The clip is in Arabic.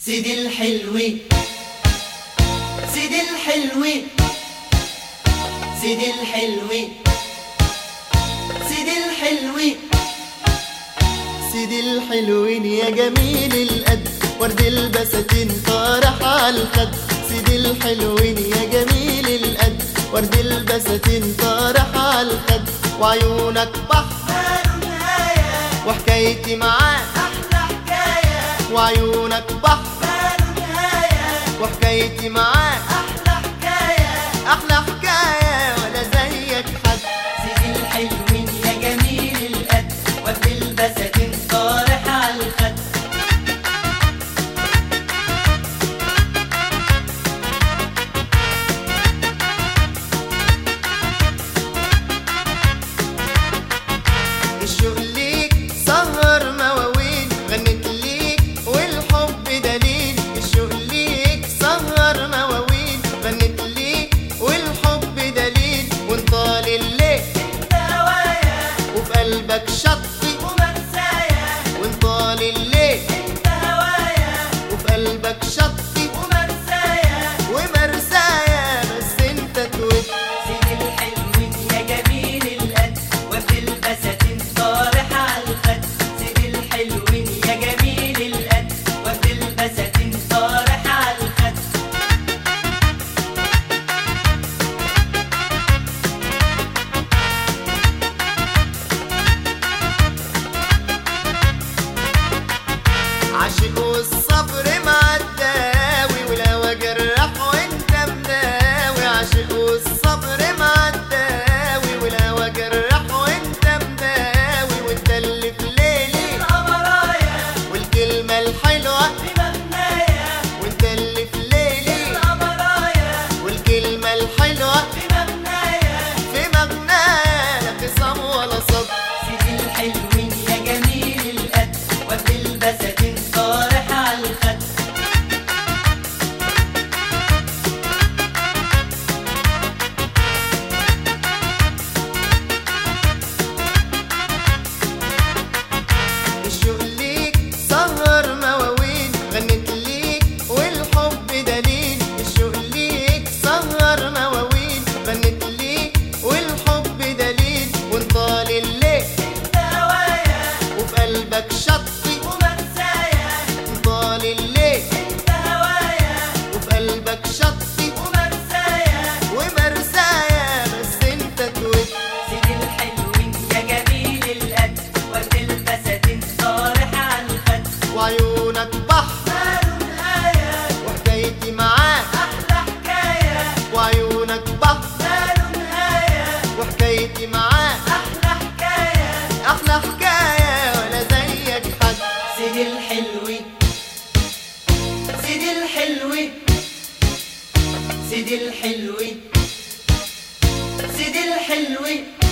سيدي الحلوي سيدي الحلوي سيدي الحلوي سيدي الحلوي سيدي الحلوين يا جميل القد، ورد البساتين طارح على الخد. سيدي الحلوين يا جميل القد، ورد البساتين طارح على الخد. وعيونك بحر نهاية وحكايتي معاك أحلى حكاية. وعيونك بحر نهاية وحكايتي معاك أحلى حكاية. أحلى حكاية ولا زيك حد. سيدي الحلوين يا جميل القد، ورد البساتين طارح على الخد. الشوق ليك سهر مواويل، غنت ليك والحب دليل. الشوق ليك سهر مواويل، غنت ليك والحب دليل. وانطال الليل انت هوايا وفي قلبك شطي ومرسايا. وانطال الليل انت هوايا وفي قلبك شطي ومرسايا. ومرسايا بس انت توت. سيدي الحلوين يا جميل القد، ورد البساتين طارح على الخد. سيدي الحلوين يا جميل القد، ورد البساتين طارح على الخد. عاشق والصبر مع الداوي، ولو اجرح وانت مداوي. عاشق والصبر مع الداوي، ولو اجرح وانت مداوي. وانت اللي في ليلي القمرايا والكلمة الحلوة بمغنايا. وانت اللي في ليلي القمرايا والكلمة الحلوة بمغنايا. في مغنايا لا خصام ولا صد. سيدي الحلوين يا جميل القد، ورد البساتين طارح على الخد. الشوق ليك سهر مواويل، غنت ليك والحب دليل. الشوق ليك سهر مواويل، غنت ليك والحب دليل. وانطال الليل انت هوايا وفي قلبك شطي ومرسايا. وانطال الليل انت هوايا وفي قلبك شطي ومرسايا. ومرسايا بس انت توت. سيدي الحلوين يا جميل القد، ورد البساتين طارح على الخد. وعيونك بحر نهاية وحكايتي معاك أحلى حكاية. وعيونك بحر نهاية وحكايتي معاك أحلى حكاية. أحلى حكاية ولا زيك حد. سيدي الحلوي سيدي الحلوي سيدي الحلوي سيدي الحلوي